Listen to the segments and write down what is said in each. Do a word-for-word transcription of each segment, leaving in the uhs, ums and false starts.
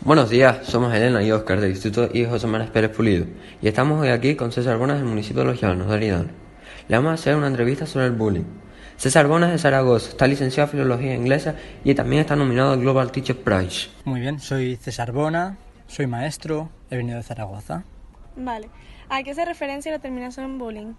Buenos días, somos Elena y Óscar del Instituto I. José María Pérez Pulido y estamos hoy aquí con César Bonas del municipio de Los Llanos, de Aridane. Le vamos a hacer una entrevista sobre el bullying. César Bonas es de Zaragoza, está licenciado en Filología Inglesa y también está nominado al Global Teacher Prize. Muy bien, soy César Bona, soy maestro, he venido de Zaragoza. Vale. ¿A qué hace referencia la terminación bullying?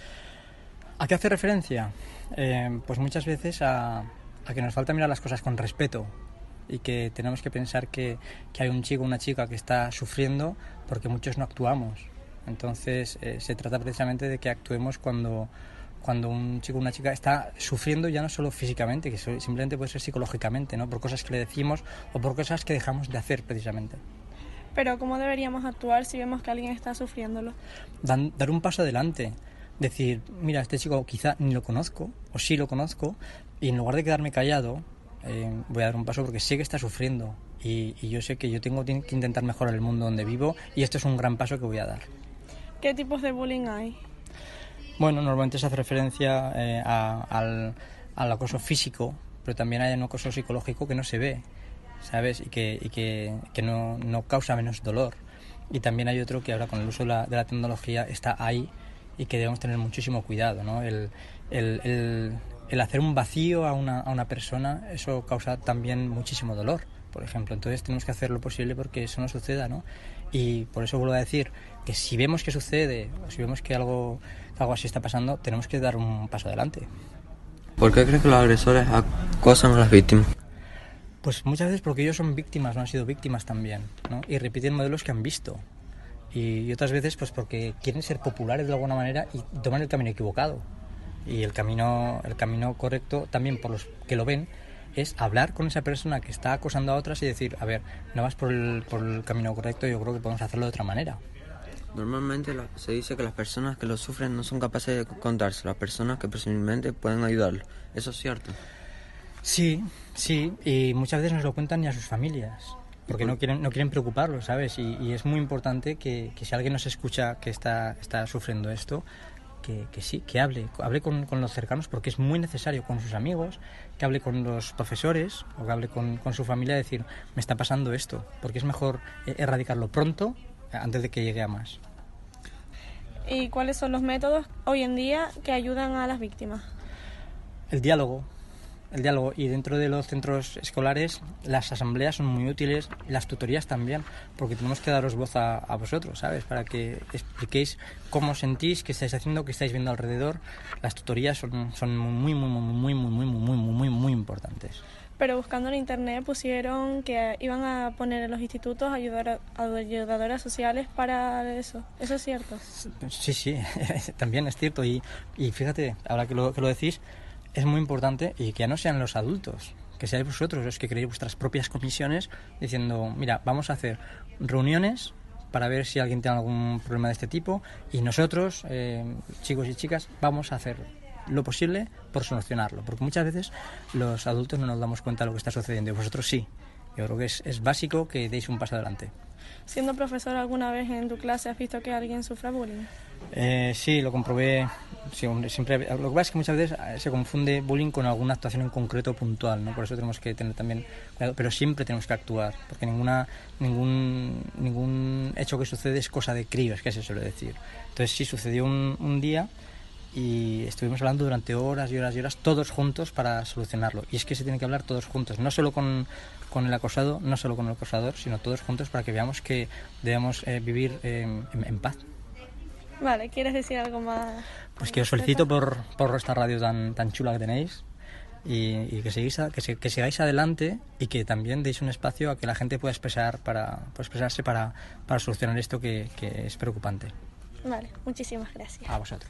¿A qué hace referencia? Eh, pues muchas veces a, a que nos falta mirar las cosas con respeto y que tenemos que pensar que, que hay un chico o una chica que está sufriendo porque muchos no actuamos. Entonces eh, se trata precisamente de que actuemos cuando, cuando un chico o una chica está sufriendo, ya no solo físicamente, que simplemente puede ser psicológicamente, ¿no? Por cosas que le decimos o por cosas que dejamos de hacer precisamente. Pero ¿cómo deberíamos actuar si vemos que alguien está sufriéndolo? Dan, dar un paso adelante, decir, mira, este chico quizá ni lo conozco o sí lo conozco, y en lugar de quedarme callado, eh, voy a dar un paso porque sé que está sufriendo y, y yo sé que yo tengo que intentar mejorar el mundo donde vivo, y esto es un gran paso que voy a dar. ¿Qué tipos de bullying hay? Bueno, normalmente se hace referencia eh, a, al, al acoso físico, pero también hay un acoso psicológico que no se ve, ¿sabes? Y que, y que, que no, no causa menos dolor. Y también hay otro que ahora con el uso de la, de la tecnología está ahí y que debemos tener muchísimo cuidado, ¿no? El, el, el, el hacer un vacío a una, a una persona, eso causa también muchísimo dolor, por ejemplo. Entonces tenemos que hacer lo posible porque eso no suceda, ¿no? Y por eso vuelvo a decir que si vemos que sucede o si vemos que algo, algo así está pasando, tenemos que dar un paso adelante. ¿Por qué crees que los agresores acosan a las víctimas? Pues muchas veces porque ellos son víctimas, no han sido víctimas también, ¿no? Y repiten modelos que han visto. Y otras veces pues porque quieren ser populares de alguna manera y toman el camino equivocado. Y el camino, el camino correcto, también por los que lo ven, es hablar con esa persona que está acosando a otras y decir, a ver, no vas por el, por el camino correcto, yo creo que podemos hacerlo de otra manera. Normalmente se dice que las personas que lo sufren no son capaces de contarse, las personas que personalmente pueden ayudarlo. ¿Eso es cierto? Sí, sí, y muchas veces no se lo cuentan ni a sus familias, porque no quieren, no quieren preocuparlos, ¿sabes? Y, y es muy importante que, que si alguien nos escucha que está, está sufriendo esto, que, que sí, que hable, hable con, con los cercanos, porque es muy necesario, con sus amigos, que hable con los profesores o que hable con, con su familia, decir, me está pasando esto, porque es mejor erradicarlo pronto antes de que llegue a más. ¿Y cuáles son los métodos hoy en día que ayudan a las víctimas? El diálogo. El diálogo, y dentro de los centros escolares las asambleas son muy útiles, las tutorías también, porque tenemos que daros voz a, a vosotros, ¿sabes? Para que expliquéis cómo sentís, qué estáis haciendo, qué estáis viendo alrededor. Las tutorías son, son muy, muy, muy, muy, muy, muy, muy, muy, muy, muy importantes. Pero buscando en internet pusieron que iban a poner en los institutos ayudar, ayudadoras sociales para eso. ¿Eso es cierto? Sí, sí, también es cierto. Y, y fíjate, ahora que lo, que lo decís, es muy importante, y que ya no sean los adultos, que seáis vosotros los que creéis vuestras propias comisiones diciendo, mira, vamos a hacer reuniones para ver si alguien tiene algún problema de este tipo, y nosotros, eh, chicos y chicas, vamos a hacer lo posible por solucionarlo, porque muchas veces los adultos no nos damos cuenta de lo que está sucediendo y vosotros sí. Yo creo que es, es básico que deis un paso adelante. Siendo profesor, ¿alguna vez en tu clase has visto que alguien sufra bullying? Eh, sí, lo comprobé. Sí, siempre, lo que pasa es que muchas veces se confunde bullying con alguna actuación en concreto puntual, ¿no? Por eso tenemos que tener también cuidado, pero siempre tenemos que actuar, porque ninguna, ningún, ningún hecho que sucede es cosa de críos, que se suele decir. Entonces sí, sucedió un, un día y estuvimos hablando durante horas y horas y horas todos juntos para solucionarlo. Y es que se tiene que hablar todos juntos, no solo con, con el acosado, no solo con el acosador, sino todos juntos, para que veamos que debemos eh, vivir eh, en, en paz. Vale, ¿quieres decir algo más? Pues que os felicito por, por esta radio tan, tan chula que tenéis, y, y que, seguís a, que, se, que sigáis adelante, y que también deis un espacio a que la gente pueda expresar para, pueda expresarse para, para solucionar esto que, que es preocupante. Vale, muchísimas gracias. A vosotros.